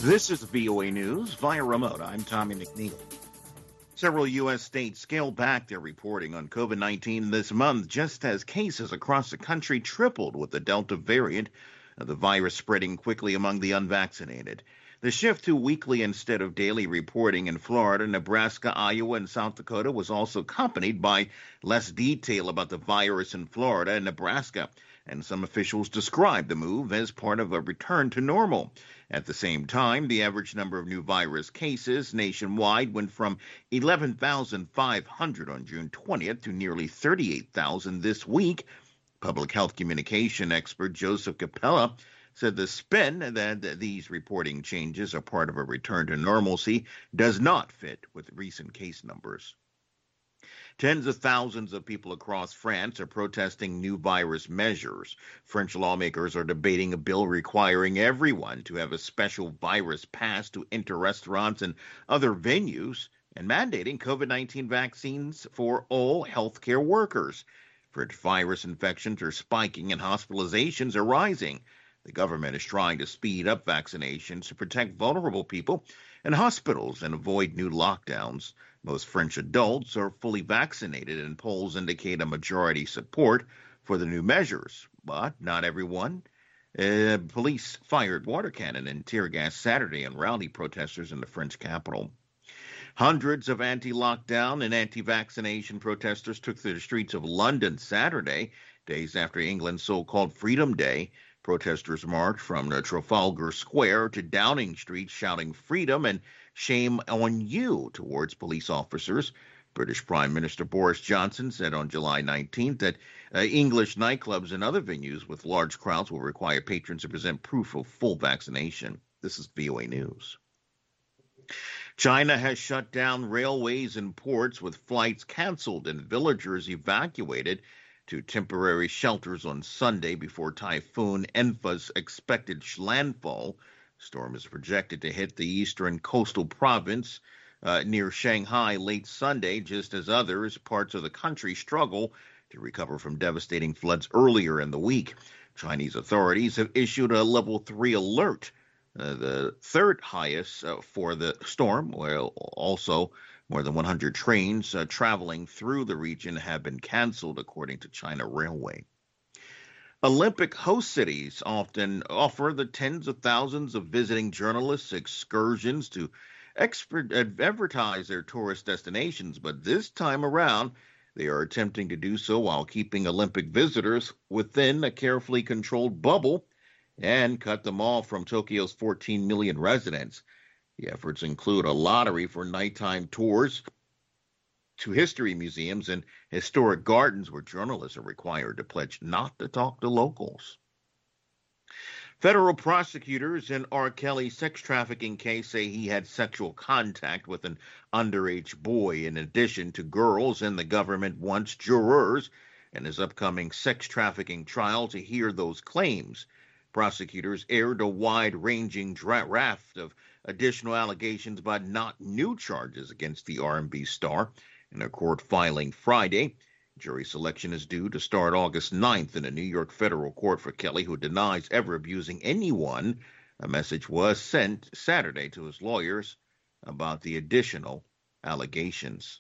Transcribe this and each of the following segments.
This is VOA News via remote. I'm Tommy McNeil. Several U.S. states scaled back their reporting on COVID-19 this month just as cases across the country tripled with the Delta variant of the virus spreading quickly among the unvaccinated. The shift to weekly instead of daily reporting in Florida, Nebraska, Iowa, and South Dakota was also accompanied by less detail about the virus in Florida and Nebraska, and some officials described the move as part of a return to normal. At the same time, the average number of new virus cases nationwide went from 11,500 on June 20th to nearly 38,000 this week. Public health communication expert Joseph Capella said the spin that these reporting changes are part of a return to normalcy does not fit with recent case numbers. Tens of thousands of people across France are protesting new virus measures. French lawmakers are debating a bill requiring everyone to have a special virus pass to enter restaurants and other venues and mandating COVID-19 vaccines for all healthcare workers. French virus infections are spiking and hospitalizations are rising. The government is trying to speed up vaccinations to protect vulnerable people in hospitals and avoid new lockdowns. Most French adults are fully vaccinated, and polls indicate a majority support for the new measures, but not everyone. Police fired water cannon and tear gas Saturday on rowdy protesters in the French capital. Hundreds of anti-lockdown and anti-vaccination protesters took to the streets of London Saturday, days after England's so-called Freedom Day. Protesters marched from Trafalgar Square to Downing Street shouting freedom and shame on you towards police officers. British Prime Minister Boris Johnson said on July 19th that English nightclubs and other venues with large crowds will require patrons to present proof of full vaccination. This is VOA News. China has shut down railways and ports with flights canceled and villagers evacuated to temporary shelters on Sunday before Typhoon Enfa's expected landfall. Storm is projected to hit the eastern coastal province near Shanghai late Sunday, just as others parts of the country struggle to recover from devastating floods earlier in the week. Chinese authorities have issued a level 3 alert, the third highest for the storm, while also more than 100 trains traveling through the region have been canceled, according to China Railway. Olympic host cities often offer the tens of thousands of visiting journalists excursions to advertise their tourist destinations, but this time around, they are attempting to do so while keeping Olympic visitors within a carefully controlled bubble and cut them off from Tokyo's 14 million residents. The efforts include a lottery for nighttime tours to history museums and historic gardens where journalists are required to pledge not to talk to locals. Federal prosecutors in R. Kelly's sex trafficking case say he had sexual contact with an underage boy in addition to girls, and the government wants jurors in his upcoming sex trafficking trial to hear those claims. Prosecutors aired a wide-ranging raft of additional allegations but not new charges against the R&B star. In a court filing Friday, jury selection is due to start August 9th in a New York federal court for Kelly, who denies ever abusing anyone. A message was sent Saturday to his lawyers about the additional allegations.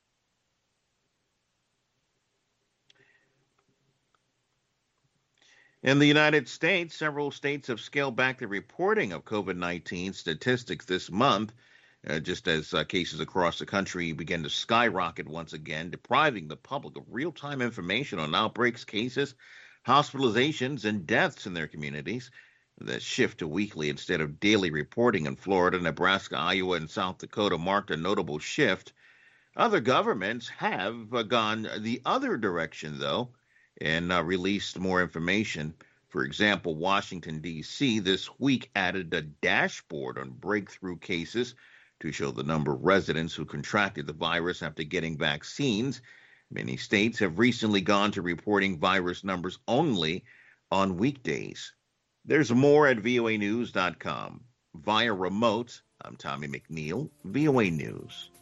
In the United States, several states have scaled back the reporting of COVID-19 statistics this month, just as cases across the country begin to skyrocket once again, depriving the public of real-time information on outbreaks, cases, hospitalizations, and deaths in their communities. The shift to weekly instead of daily reporting in Florida, Nebraska, Iowa, and South Dakota marked a notable shift. Other governments have gone the other direction, though, and released more information. For example, Washington, D.C. this week added a dashboard on breakthrough cases to show the number of residents who contracted the virus after getting vaccines. Many states have recently gone to reporting virus numbers only on weekdays. There's more at voanews.com. Via remote, I'm Tommy McNeil, VOA News.